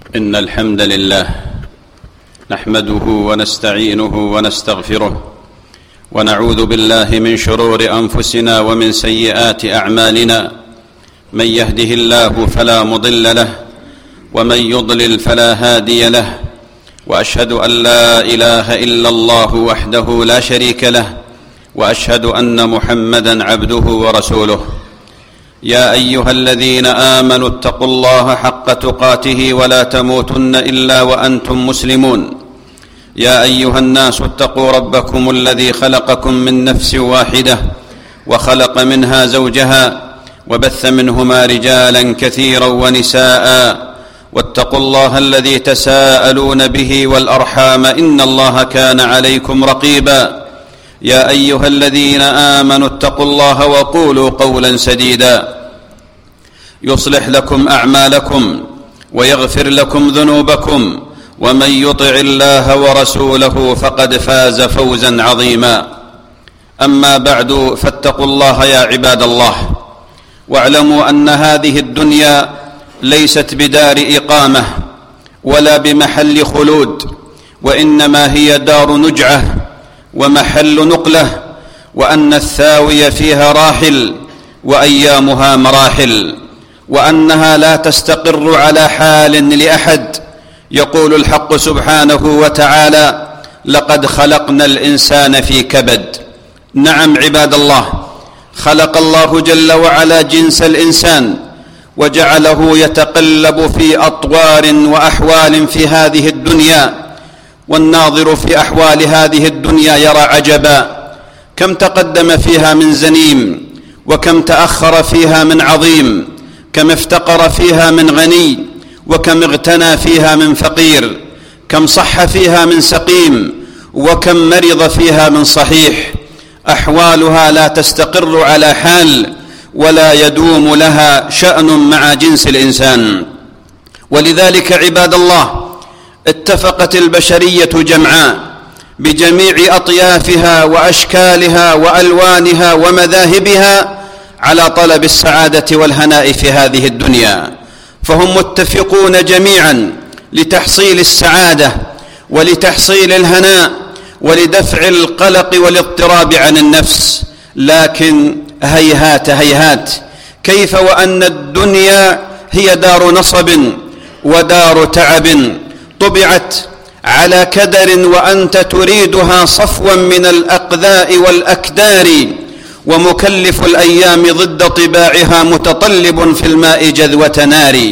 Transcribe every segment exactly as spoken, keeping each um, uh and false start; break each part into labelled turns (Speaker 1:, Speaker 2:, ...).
Speaker 1: إن الحمد لله نحمده ونستعينه ونستغفره ونعوذ بالله من شرور أنفسنا ومن سيئات أعمالنا. من يهده الله فلا مضل له ومن يضلل فلا هادي له، وأشهد أن لا إله إلا الله وحده لا شريك له، وأشهد أن محمدًا عبده ورسوله. يا أيها الذين آمنوا اتقوا الله حق تقاته ولا تموتن إلا وأنتم مسلمون. يا أيها الناس اتقوا ربكم الذي خلقكم من نفس واحدة وخلق منها زوجها وبث منهما رجالا كثيرا ونساء، واتقوا الله الذي تساءلون به والأرحام إن الله كان عليكم رقيبا. يا أيها الذين آمنوا اتقوا الله وقولوا قولا سديدا يصلح لكم أعمالكم ويغفر لكم ذنوبكم، ومن يطع الله ورسوله فقد فاز فوزا عظيما. أما بعد، فاتقوا الله يا عباد الله، واعلموا أن هذه الدنيا ليست بدار إقامة ولا بمحل خلود، وإنما هي دار نجعة ومحل نقلة، وأن الثاوي فيها راحل وأيامها مراحل، وأنها لا تستقر على حال لأحد. يقول الحق سبحانه وتعالى: لقد خلقنا الإنسان في كبد. نعم عباد الله، خلق الله جل وعلا جنس الإنسان وجعله يتقلب في أطوار وأحوال في هذه الدنيا، والناظر في أحوال هذه الدنيا يرى عجبا، كم تقدم فيها من زنيم، وكم تأخر فيها من عظيم، كم افتقر فيها من غني، وكم اغتنى فيها من فقير، كم صح فيها من سقيم، وكم مرض فيها من صحيح. أحوالها لا تستقر على حال ولا يدوم لها شأن مع جنس الإنسان. ولذلك عباد الله، اتفقت البشرية جمعاء بجميع أطيافها وأشكالها وألوانها ومذاهبها على طلب السعادة والهناء في هذه الدنيا، فهم متفقون جميعا لتحصيل السعادة ولتحصيل الهناء ولدفع القلق والاضطراب عن النفس. لكن هيهات هيهات، كيف وأن الدنيا هي دار نصب ودار تعب، طبعت على كدر، وأنت تريدها صفوا من الأقذاء والأكدار، ومكلف الأيام ضد طباعها متطلب في الماء جذوة نار.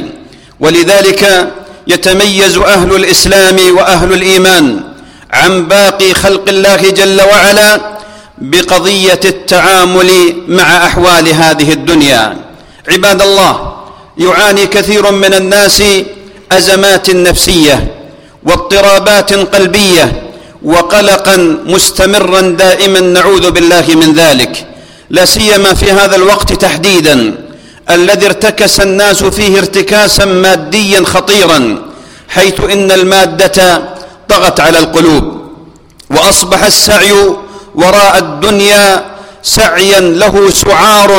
Speaker 1: ولذلك يتميز أهل الإسلام وأهل الإيمان عن باقي خلق الله جل وعلا بقضية التعامل مع أحوال هذه الدنيا. عباد الله، يعاني كثير من الناس أزمات نفسية واضطرابات قلبية وقلقا مستمرا دائما، نعوذ بالله من ذلك، لا سيما في هذا الوقت تحديدا الذي ارتكس الناس فيه ارتكاسا ماديا خطيرا، حيث إن المادة طغت على القلوب، وأصبح السعي وراء الدنيا سعيا له سعار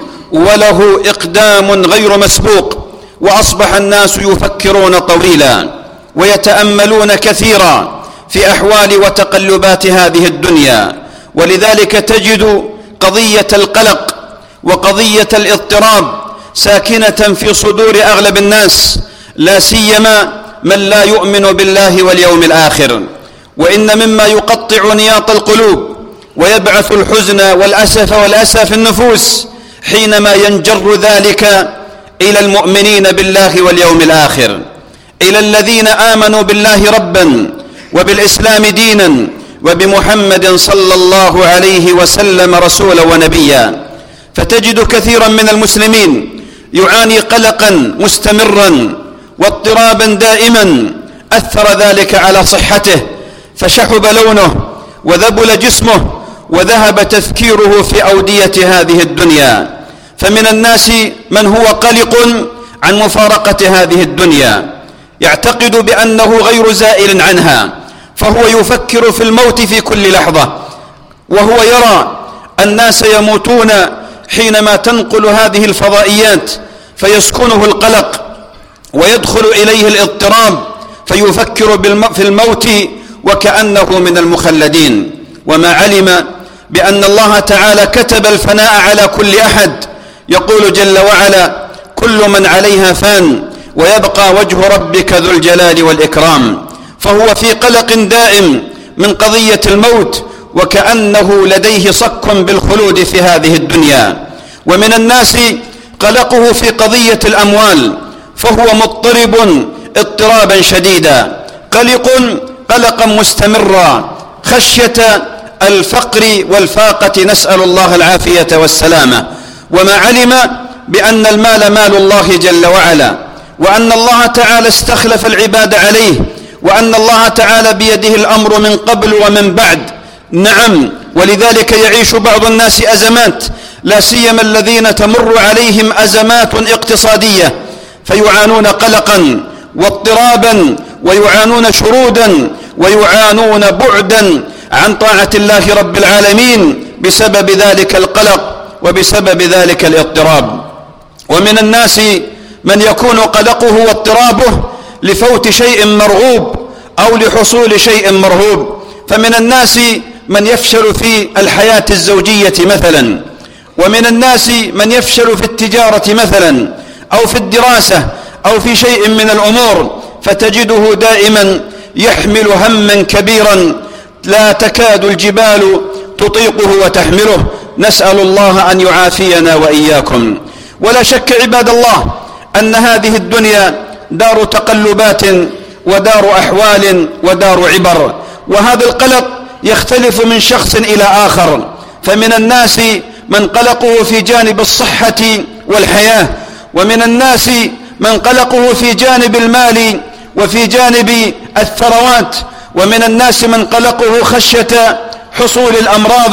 Speaker 1: وله إقدام غير مسبوق، وأصبح الناس يفكرون طويلا ويتأملون كثيرا في أحوال وتقلبات هذه الدنيا. ولذلك تجد قضية القلق وقضية الاضطراب ساكنة في صدور أغلب الناس، لا سيما من لا يؤمن بالله واليوم الآخر. وإن مما يقطع نياط القلوب ويبعث الحزن والأسف والأسى في النفوس حينما ينجر ذلك إلى المؤمنين بالله واليوم الآخر، إلى الذين آمنوا بالله ربا وبالإسلام دينا وبمحمد صلى الله عليه وسلم رسولا ونبيا. فتجد كثيرا من المسلمين يعاني قلقا مستمرا واضطرابا دائما، أثر ذلك على صحته، فشحب لونه وذبل جسمه وذهب تفكيره في أودية هذه الدنيا. فمن الناس من هو قلق عن مفارقة هذه الدنيا، يعتقد بأنه غير زائل عنها، فهو يفكر في الموت في كل لحظة، وهو يرى الناس يموتون حينما تنقل هذه الفضائيات، فيسكنه القلق ويدخل إليه الاضطراب فيفكر في الموت وكأنه من المخلدين، وما علم بأن الله تعالى كتب الفناء على كل أحد. يقول جل وعلا: كل من عليها فان ويبقى وجه ربك ذو الجلال والإكرام. فهو في قلق دائم من قضية الموت، وكأنه لديه صك بالخلود في هذه الدنيا. ومن الناس قلقه في قضية الأموال، فهو مضطرب اضطرابا شديدا، قلق قلقا مستمرا خشية الفقر والفاقة، نسأل الله العافية والسلامة. وما علم بأن المال مال الله جل وعلا، وأن الله تعالى استخلف العباد عليه، وأن الله تعالى بيده الأمر من قبل ومن بعد. نعم، ولذلك يعيش بعض الناس أزمات، لا سيما الذين تمر عليهم أزمات اقتصادية، فيعانون قلقا واضطرابا، ويعانون شرودا، ويعانون بعدا عن طاعة الله رب العالمين بسبب ذلك القلق وبسبب ذلك الاضطراب. ومن الناس من يكون قلقه واضطرابه لفوت شيء مرغوب أو لحصول شيء مرهوب. فمن الناس من يفشل في الحياة الزوجية مثلا، ومن الناس من يفشل في التجارة مثلا، أو في الدراسة، أو في شيء من الأمور، فتجده دائما يحمل هما كبيرا لا تكاد الجبال تطيقه وتحمله. نسأل الله أن يعافينا وإياكم. ولا شك عباد الله أن هذه الدنيا دار تقلبات ودار أحوال ودار عبر، وهذا القلق يختلف من شخص إلى آخر. فمن الناس من قلقه في جانب الصحة والحياة، ومن الناس من قلقه في جانب المال وفي جانب الثروات، ومن الناس من قلقه خشية حصول الأمراض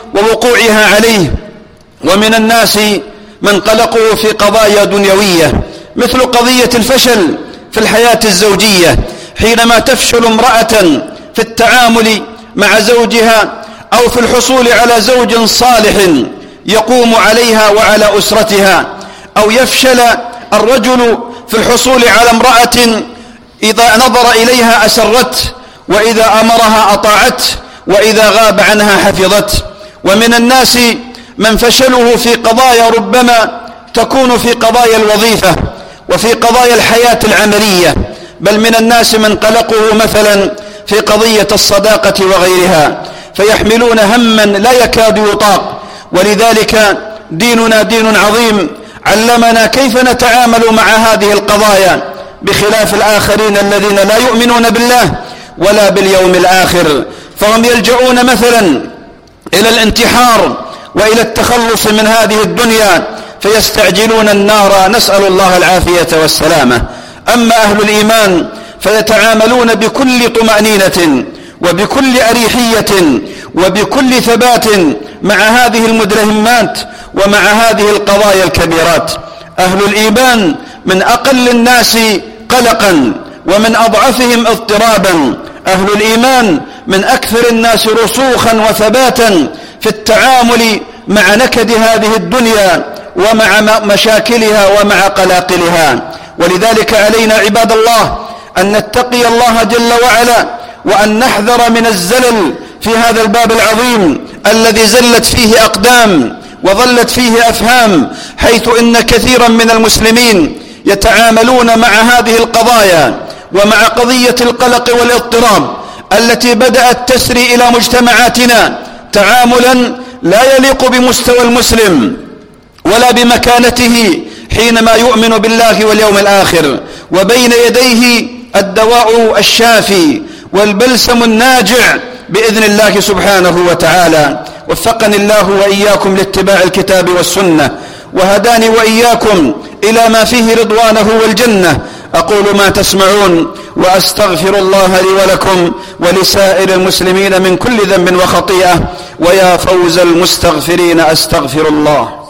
Speaker 1: ووقوعها عليه، ومن الناس من قلقه في قضايا دنيوية مثل قضية الفشل في الحياة الزوجية، حينما تفشل امرأة في التعامل مع زوجها أو في الحصول على زوج صالح يقوم عليها وعلى أسرتها، أو يفشل الرجل في الحصول على امرأة إذا نظر إليها أسرته، وإذا أمرها أطاعته، وإذا غاب عنها حفظته. ومن الناس من فشله في قضايا ربما تكون في قضايا الوظيفة وفي قضايا الحياة العملية، بل من الناس من قلقه مثلا في قضية الصداقة وغيرها، فيحملون هما لا يكاد يطاق. ولذلك ديننا دين عظيم علمنا كيف نتعامل مع هذه القضايا، بخلاف الآخرين الذين لا يؤمنون بالله ولا باليوم الآخر، فهم يلجؤون مثلا إلى الانتحار وإلى التخلص من هذه الدنيا، فيستعجلون النار، نسأل الله العافية والسلامة. أما أهل الإيمان فيتعاملون بكل طمأنينة وبكل أريحية وبكل ثبات مع هذه المدلهمات ومع هذه القضايا الكبيرات. أهل الإيمان من أقل الناس قلقا ومن أضعفهم اضطرابا. أهل الإيمان من أكثر الناس رسوخا وثباتا في التعامل مع نكد هذه الدنيا ومع مشاكلها ومع قلاقلها. ولذلك علينا عباد الله أن نتقي الله جل وعلا، وأن نحذر من الزلل في هذا الباب العظيم الذي زلت فيه أقدام وظلت فيه أفهام، حيث إن كثيرا من المسلمين يتعاملون مع هذه القضايا ومع قضية القلق والاضطراب التي بدأت تسري إلى مجتمعاتنا تعاملا لا يليق بمستوى المسلم ولا بمكانته حينما يؤمن بالله واليوم الآخر، وبين يديه الدواء الشافي والبلسم الناجع بإذن الله سبحانه وتعالى. وفقني الله وإياكم لاتباع الكتاب والسنة، وهداني وإياكم إلى ما فيه رضوانه والجنة. أقول ما تسمعون وأستغفر الله لي ولكم ولسائر المسلمين من كل ذنب وخطيئة، ويا فوز المستغفرين أستغفر الله.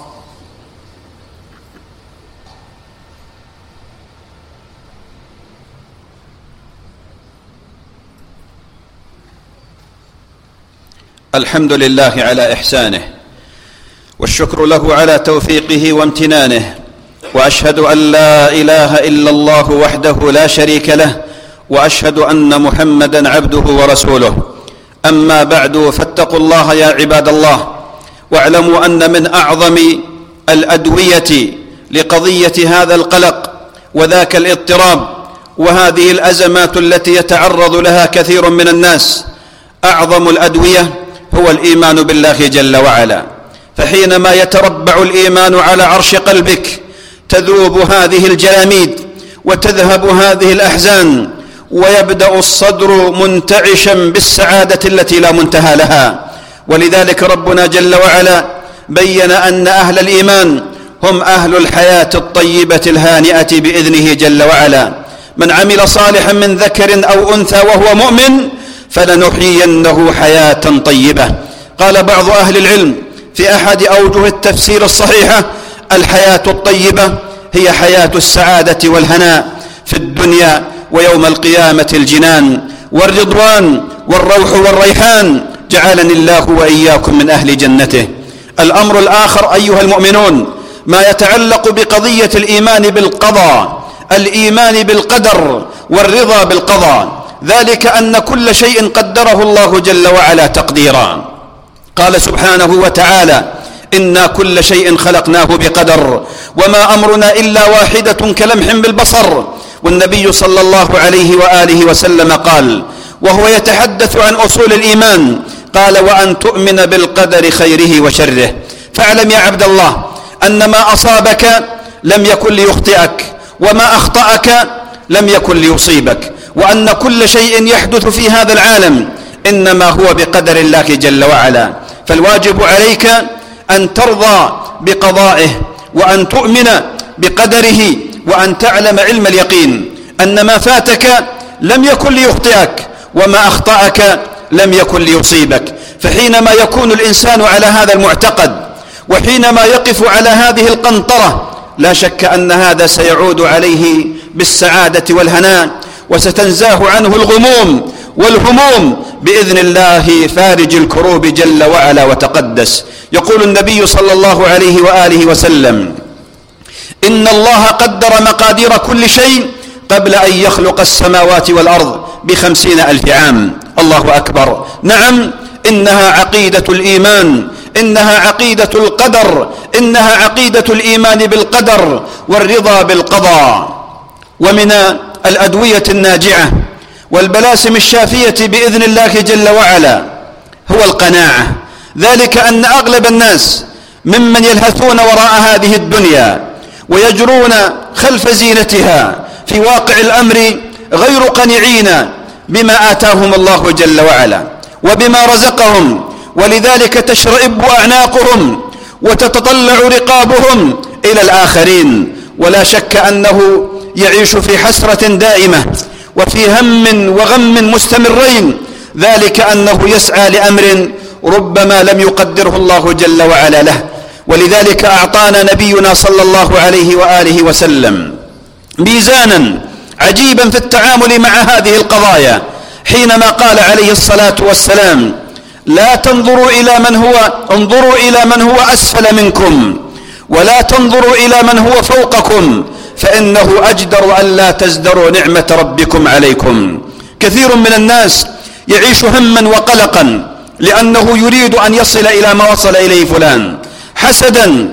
Speaker 1: الحمد لله على إحسانه، والشكر له على توفيقه وامتنانه، وأشهد أن لا إله إلا الله وحده لا شريك له، وأشهد أن محمدًا عبده ورسوله. أما بعد، فاتقوا الله يا عباد الله، واعلموا أن من أعظم الأدوية لقضية هذا القلق وذاك الاضطراب وهذه الأزمات التي يتعرض لها كثير من الناس، أعظم الأدوية هو الإيمان بالله جل وعلا. فحينما يتربع الإيمان على عرش قلبك تذوب هذه الجلاميد وتذهب هذه الأحزان، ويبدأ الصدر منتعشا بالسعادة التي لا منتهى لها. ولذلك ربنا جل وعلا بين أن أهل الإيمان هم أهل الحياة الطيبة الهانئة بإذنه جل وعلا. من عمل صالحا من ذكر أو أنثى وهو مؤمن فلنحيينه حياة طيبة. قال بعض أهل العلم في أحد أوجه التفسير الصحيحة: الحياة الطيبة هي حياة السعادة والهناء في الدنيا، ويوم القيامة الجنان والرضوان والروح والريحان، جعلني الله وإياكم من أهل جنته. الأمر الآخر أيها المؤمنون ما يتعلق بقضية الإيمان بالقضاء، الإيمان بالقدر والرضا بالقضاء، ذلك أن كل شيء قدره الله جل وعلا تقديرا. قال سبحانه وتعالى: إنا كل شيء خلقناه بقدر وما أمرنا إلا واحدة كلمح بالبصر. والنبي صلى الله عليه وآله وسلم قال وهو يتحدث عن أصول الإيمان، قال: وأن تؤمن بالقدر خيره وشره. فاعلم يا عبد الله أن ما أصابك لم يكن ليخطئك، وما أخطأك لم يكن ليصيبك، وأن كل شيء يحدث في هذا العالم إنما هو بقدر الله جل وعلا. فالواجب عليك أن ترضى بقضائه، وأن تؤمن بقدره، وأن تعلم علم اليقين أن ما فاتك لم يكن ليخطئك، وما أخطأك لم يكن ليصيبك. فحينما يكون الإنسان على هذا المعتقد، وحينما يقف على هذه القنطرة، لا شك أن هذا سيعود عليه بالسعادة والهناء، وستنزاه عنه الغموم والهموم بإذن الله فارج الكروب جل وعلا وتقدس. يقول النبي صلى الله عليه وآله وسلم: إن الله قدر مقادير كل شيء قبل أن يخلق السماوات والأرض بخمسين ألف عام. الله أكبر. نعم، إنها عقيدة الإيمان، إنها عقيدة القدر، إنها عقيدة الإيمان بالقدر والرضا بالقضاء. ومن الأدوية الناجعة والبلاسم الشافية بإذن الله جل وعلا هو القناعة، ذلك أن أغلب الناس ممن يلهثون وراء هذه الدنيا ويجرون خلف زينتها في واقع الأمر غير قنعين بما آتاهم الله جل وعلا وبما رزقهم، ولذلك تشرئب أعناقهم وتتطلع رقابهم إلى الآخرين. ولا شك أنه يعيش في حسرة دائمة وفي هم وغم مستمرين، ذلك أنه يسعى لأمر ربما لم يقدره الله جل وعلا له. ولذلك أعطانا نبينا صلى الله عليه وآله وسلم ميزانا عجيبا في التعامل مع هذه القضايا، حينما قال عليه الصلاة والسلام: لا تنظروا إلى من هو انظروا إلى من هو أسفل منكم، ولا تنظروا إلى من هو فوقكم، فإنه أجدر أن لا تزدروا نعمة ربكم عليكم. كثير من الناس يعيش هما وقلقا لأنه يريد أن يصل إلى ما وصل إليه فلان، حسدا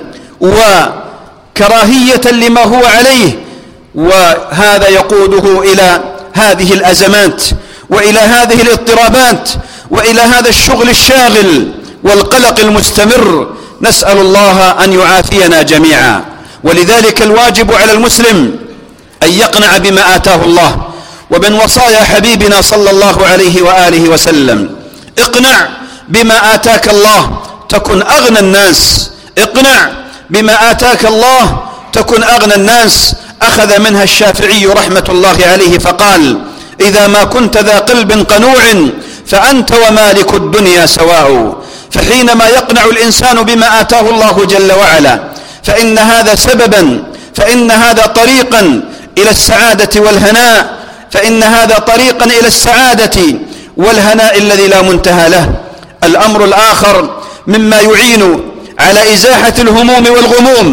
Speaker 1: وكراهية لما هو عليه، وهذا يقوده إلى هذه الأزمات وإلى هذه الاضطرابات وإلى هذا الشغل الشاغل والقلق المستمر. نسأل الله أن يعافينا جميعا. ولذلك الواجب على المسلم أن يقنع بما آتاه الله، ومن وصايا حبيبنا صلى الله عليه وآله وسلم: اقنع بما آتاك الله تكن أغنى الناس، اقنع بما آتاك الله تكن أغنى الناس. أخذ منها الشافعي رحمة الله عليه فقال: إذا ما كنت ذا قلب قنوع فأنت ومالك الدنيا سواء. فحينما يقنع الإنسان بما آتاه الله جل وعلا فإن هذا سببا، فإن هذا طريقا إلى السعادة والهناء، فإن هذا طريقا إلى السعادة والهناء الذي لا منتهى له. الأمر الآخر مما يعين على إزاحة الهموم والغموم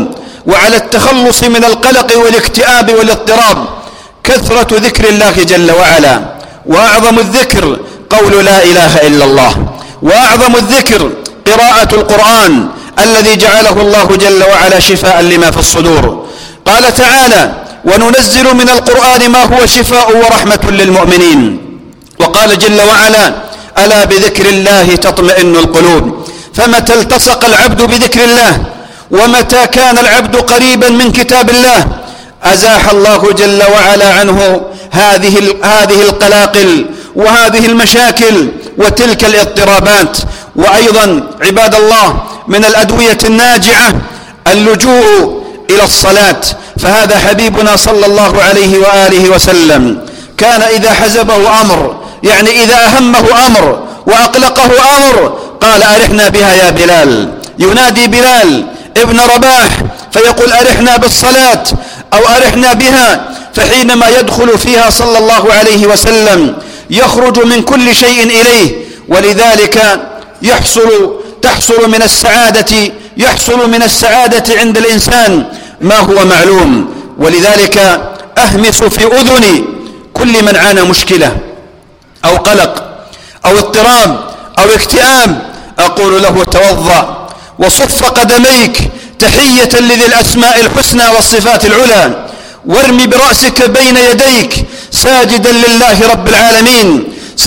Speaker 2: وعلى التخلص من القلق والاكتئاب والاضطراب كثرة ذكر الله جل وعلا. وأعظم الذكر قول لا إله إلا الله، وأعظم الذكر قراءة القرآن الذي جعله الله جل وعلا شفاء لما في الصدور. قال تعالى: وننزل من القرآن ما هو شفاء ورحمة للمؤمنين. وقال جل وعلا: ألا بذكر الله تطمئن القلوب. فمتى التصق العبد بذكر الله ومتى كان العبد قريبا من كتاب الله أزاح الله جل وعلا عنه هذه هذه القلاقل وهذه المشاكل وتلك الاضطرابات. وأيضا عباد الله من الأدوية الناجعة اللجوء إلى الصلاة، فهذا حبيبنا صلى الله عليه وآله وسلم كان إذا حزبه أمر، يعني إذا أهمه أمر وأقلقه أمر، قال: أرحنا بها يا بلال. ينادي بلال ابن رباح فيقول: أرحنا بالصلاة أو أرحنا بها. فحينما يدخل فيها صلى الله عليه وسلم يخرج من كل شيء إليه، ولذلك يحصل تحصل من السعادة يحصل من السعادة عند الإنسان ما هو معلوم. ولذلك أهمس في أذن كل من عانى مشكلة أو قلق أو اضطراب أو اكتئاب، أقول له: توضأ وصف قدميك تحية لذي الأسماء الحسنى والصفات العلى، وارمي برأسك بين يديك ساجدا لله رب العالمين،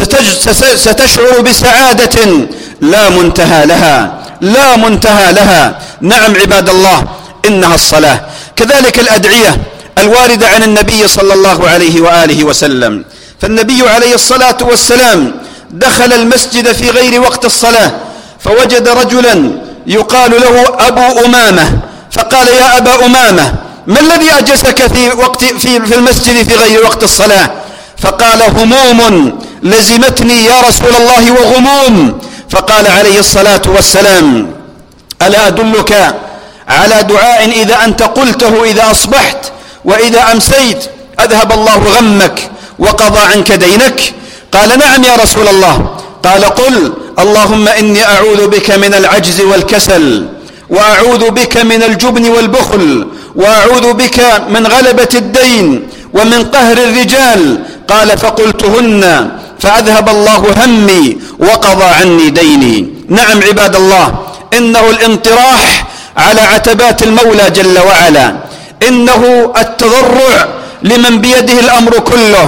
Speaker 2: ستشعر بسعادة لا منتهى لها لا منتهى لها. نعم عباد الله، إنها الصلاة. كذلك الأدعية الواردة عن النبي صلى الله عليه وآله وسلم، فالنبي عليه الصلاة والسلام دخل المسجد في غير وقت الصلاة فوجد رجلا يقال له أبو أمامة، فقال: يا أبا أمامة، ما الذي أجلسك في, وقت في, في المسجد في غير وقت الصلاة؟ فقال: هموم لزمتني يا رسول الله وغموم. فقال عليه الصلاة والسلام: ألا أدلك على دعاء إذا أنت قلته إذا أصبحت وإذا أمسيت أذهب الله غمك وقضى عنك دينك؟ قال: نعم يا رسول الله. قال: قل: اللهم إني أعوذ بك من العجز والكسل، وأعوذ بك من الجبن والبخل، وأعوذ بك من غلبة الدين ومن قهر الرجال. قال: فقلتهن فأذهب الله همي وقضى عني ديني. نعم عباد الله، إنه الانطراح على عتبات المولى جل وعلا، إنه التضرع لمن بيده الأمر كله،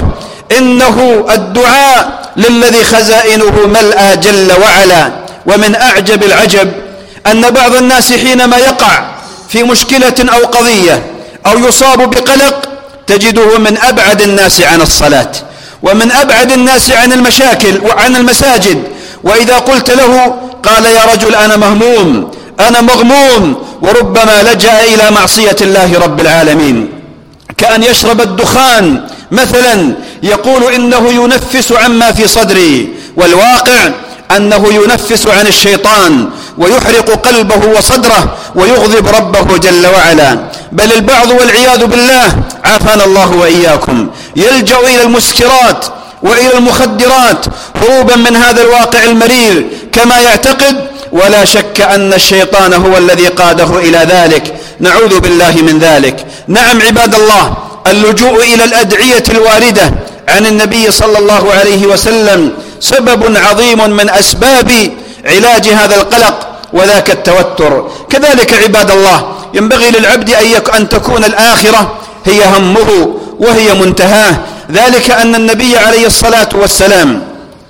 Speaker 2: إنه الدعاء للذي خزائنه ملأى جل وعلا. ومن أعجب العجب أن بعض الناس حينما يقع في مشكلة أو قضية أو يصاب بقلق تجده من أبعد الناس عن الصلاة ومن أبعد الناس عن المشاكل وعن المساجد، وإذا قلت له قال: يا رجل أنا مهموم أنا مغموم، وربما لجأ إلى معصية الله رب العالمين، كأن يشرب الدخان مثلا يقول إنه ينفس عما في صدري، والواقع أنه ينفس عن الشيطان ويحرق قلبه وصدره ويغضب ربه جل وعلا. بل البعض والعياذ بالله عافانا الله وإياكم يلجأ إلى المسكرات وإلى المخدرات هروبا من هذا الواقع المرير كما يعتقد، ولا شك أن الشيطان هو الذي قاده إلى ذلك، نعوذ بالله من ذلك. نعم عباد الله، اللجوء إلى الأدعية الواردة عن النبي صلى الله عليه وسلم سبب عظيم من أسباب علاج هذا القلق وذاك التوتر. كذلك عباد الله ينبغي للعبد أن تكون الآخرة هي همه وهي منتهاه، ذلك أن النبي عليه الصلاة والسلام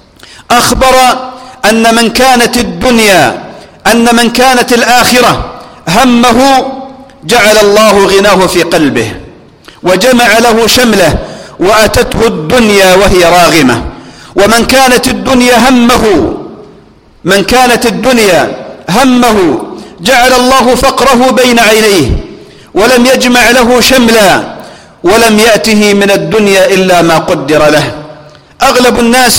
Speaker 2: أخبر أن من كانت الدنيا أن من كانت الآخرة همه جعل الله غناه في قلبه وجمع له شمله وأتته الدنيا وهي راغمة. ومن كانت الدنيا همه من كانت الدنيا همه جعل الله فقره بين عينيه ولم يجمع له شملا ولم يأته من الدنيا إلا ما قدر له. أغلب الناس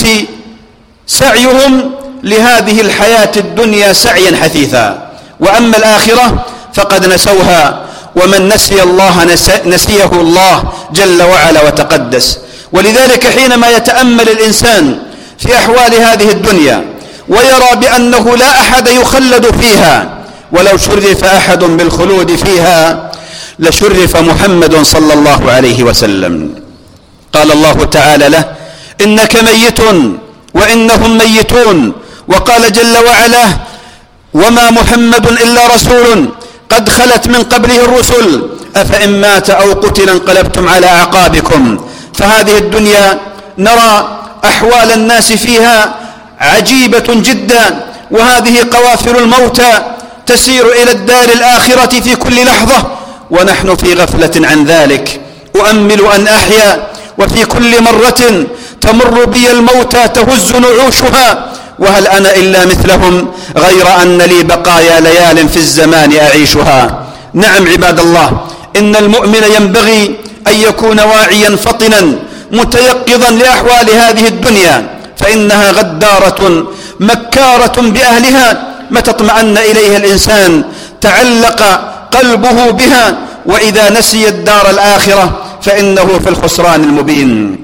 Speaker 2: سعيهم لهذه الحياة الدنيا سعيا حثيثا، وأما الآخرة فقد نسوها، ومن نسي الله نسيه الله جل وعلا وتقدس. ولذلك حينما يتأمل الإنسان في أحوال هذه الدنيا ويرى بأنه لا أحد يخلد فيها ولو شرف أحد بالخلود فيها لشرف محمد صلى الله عليه وسلم. قال الله تعالى له: إنك ميت وإنهم ميتون. وقال جل وعلا: وما محمد إلا رسول قد خلت من قبله الرسل أفإن مات أو قتل انقلبتم على أعقابكم. فهذه الدنيا نرى أحوال الناس فيها عجيبة جدا، وهذه قوافل الموتى تسير إلى الدار الآخرة في كل لحظة ونحن في غفلة عن ذلك. أؤمل أن أحيا وفي كل مرة تمر بي الموتى تهز نعوشها، وهل أنا إلا مثلهم غير أن لي بقايا ليال في الزمان أعيشها. نعم عباد الله، إن المؤمن ينبغي أن يكون واعيا فطنا متيقظا لأحوال هذه الدنيا، فإنها غدارة مكارة بأهلها، متى اطمأن إليها الإنسان تعلق قلبه بها، وإذا نسي الدار الآخرة فإنه في الخسران المبين.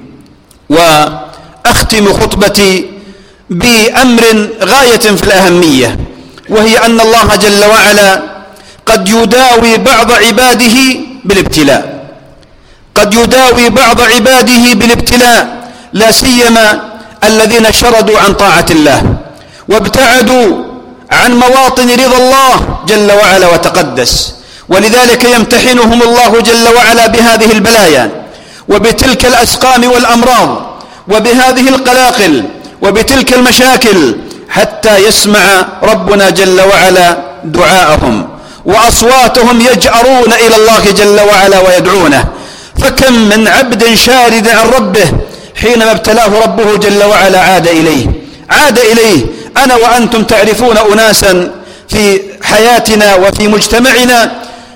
Speaker 2: وأختم خطبتي بأمر غاية في الأهمية، وهي أن الله جل وعلا قد يداوي بعض عباده بالابتلاء، قد يداوي بعض عباده بالابتلاء، لا سيما الذين شردوا عن طاعة الله وابتعدوا عن مواطن رضا الله جل وعلا وتقدس، ولذلك يمتحنهم الله جل وعلا بهذه البلايا وبتلك الأسقام والأمراض وبهذه القلاقل وبتلك المشاكل، حتى يسمع ربنا جل وعلا دعاءهم وأصواتهم يجأرون إلى الله جل وعلا ويدعونه. فكم من عبد شارد عن ربه حينما ابتلاه ربه جل وعلا عاد إليه عاد إليه أنا وأنتم تعرفون أناسا في حياتنا وفي مجتمعنا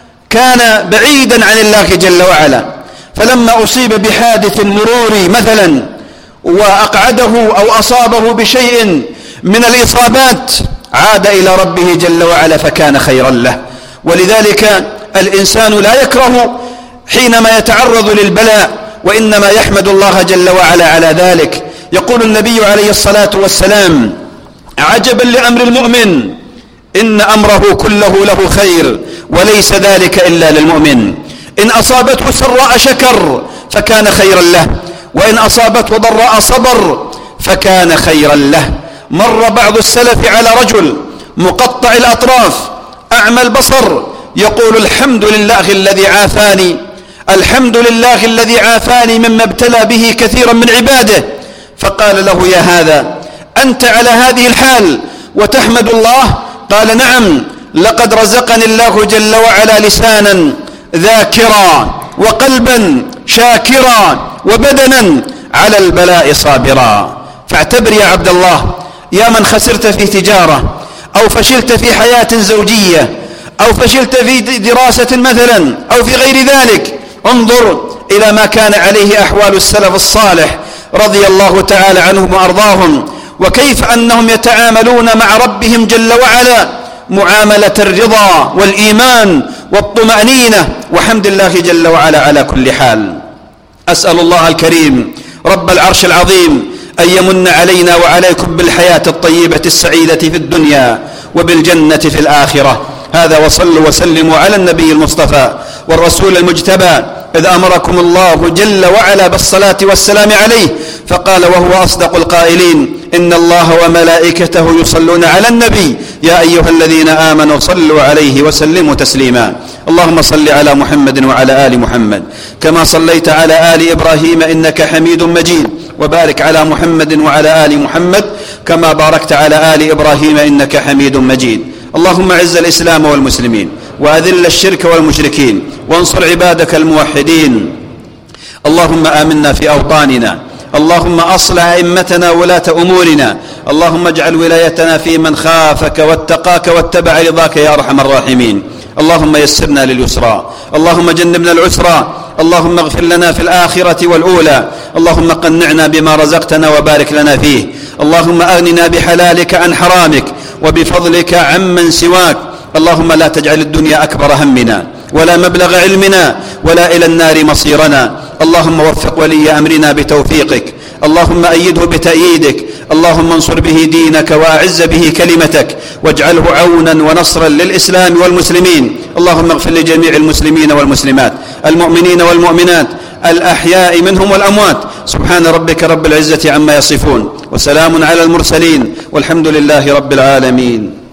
Speaker 2: كان بعيدا عن الله جل وعلا، فلما أصيب بحادث مروري مثلا وأقعده أو أصابه بشيء من الإصابات عاد إلى ربه جل وعلا فكان خيرا له. ولذلك الإنسان لا يكره حينما يتعرض للبلاء، وإنما يحمد الله جل وعلا على ذلك. يقول النبي عليه الصلاة والسلام: عجبا لأمر المؤمن إن أمره كله له خير وليس ذلك إلا للمؤمن. إن أصابته سراء شكر فكان خيرا له، وإن أصابته ضراء صبر فكان خيرا له. مر بعض السلف على رجل مقطع الأطراف أعمى البصر يقول: الحمد لله الذي عافاني الحمد لله الذي عافاني مما ابتلى به كثيرا من عباده. فقال له: يا هذا أنت على هذه الحال وتحمد الله؟ قال: نعم، لقد رزقني الله جل وعلا لسانا ذاكرا وقلبا شاكرا وبدنا على البلاء صابرا. فاعتبر يا عبد الله، يا من خسرت في تجارة أو فشلت في حياة زوجية أو فشلت في دراسة مثلا أو في غير ذلك، انظر إلى ما كان عليه أحوال السلف الصالح رضي الله تعالى عنهم وأرضاهم، وكيف أنهم يتعاملون مع ربهم جل وعلا معاملة الرضا والإيمان والطمأنينة وحمد الله جل وعلا على كل حال. أسأل الله الكريم رب العرش العظيم أن يمن علينا وعليكم بالحياة الطيبة السعيدة في الدنيا وبالجنة في الآخرة. هذا، وصلوا وسلموا على النبي المصطفى والرسول المجتبى، إذ أمركم الله جل وعلا بالصلاة والسلام عليه فقال وهو أصدق القائلين: إن الله وملائكته يصلون على النبي يا أيها الذين آمنوا صلوا عليه وسلموا تسليما. اللهم صل على محمد وعلى آل محمد كما صليت على آل إبراهيم إنك حميد مجيد، وبارك على محمد وعلى آل محمد كما باركت على آل إبراهيم إنك حميد مجيد. اللهم أعز الإسلام والمسلمين وأذل الشرك والمشركين وانصر عبادك الموحدين. اللهم آمنا في أوطاننا، اللهم أصلح أئمتنا ولاة أمورنا، اللهم اجعل ولايتنا في من خافك واتقاك واتبع رضاك يا أرحم الراحمين. اللهم يسرنا لليسرى، اللهم جنبنا العسرى، اللهم اغفر لنا في الآخرة والأولى، اللهم قنعنا بما رزقتنا وبارك لنا فيه، اللهم أغننا بحلالك عن حرامك وبفضلك عمن سواك. اللهم لا تجعل الدنيا أكبر همنا ولا مبلغ علمنا ولا إلى النار مصيرنا، اللهم وفق ولي أمرنا بتوفيقك، اللهم أيده بتأييدك، اللهم انصر به دينك وأعز به كلمتك، واجعله عونا ونصرا للإسلام والمسلمين. اللهم اغفر لجميع المسلمين والمسلمات، المؤمنين والمؤمنات، الأحياء منهم والأموات. سبحان ربك رب العزة عما يصفون، وسلام على المرسلين، والحمد لله رب العالمين.